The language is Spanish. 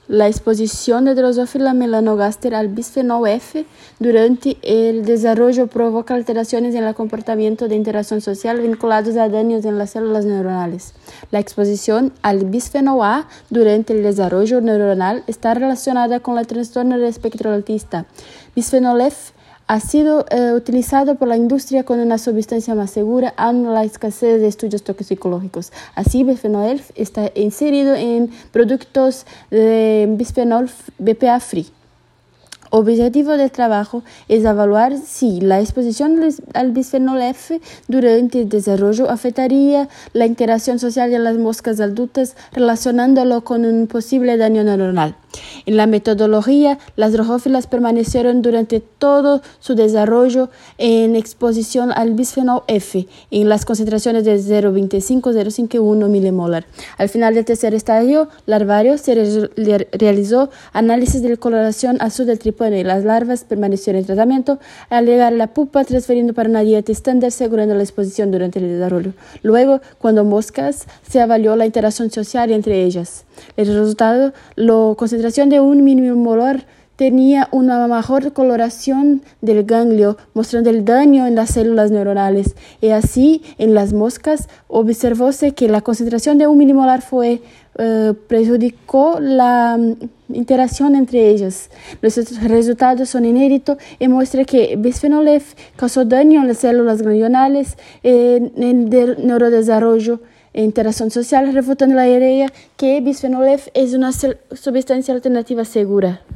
La exposición de Drosophila melanogaster al bisfenol F durante el desarrollo provoca alteraciones en el comportamiento de interacción social vinculados a daños en las células neuronales. La exposición al bisfenol A durante el desarrollo neuronal está relacionada con el trastorno del espectro autista. Bisfenol F ha sido utilizado por la industria como una sustancia más segura ante la escasez de estudios toxicológicos. Así, bisfenol F está inserido en productos de bisfenol BPA free. El objetivo del trabajo es evaluar si la exposición al bisfenol F durante el desarrollo afectaría la interacción social de las moscas adultas relacionándolo con un posible daño neuronal. En la metodología, las drosófilas permanecieron durante todo su desarrollo en exposición al bisfenol F en las concentraciones de 0,25-0,51 milimolar. Al final del tercer estadio larvario se realizó análisis de coloración azul del tripone y las larvas permanecieron en tratamiento al llegar a la pupa, transfiriendo para una dieta estándar asegurando la exposición durante el desarrollo. Luego, cuando moscas, se evaluó la interacción social entre ellas. El resultado, la concentración de 1 milimolar tenía una mejor coloración del ganglio, mostrando el daño en las células neuronales. Y así, en las moscas, observóse que la concentración de 1 milimolar perjudicó la interacción entre ellas. Los resultados son inéditos y muestran que bisfenol F causó daño en las células ganglionales en el neurodesarrollo e interacción social, refutando la idea que bisfenol F es una sustancia alternativa segura.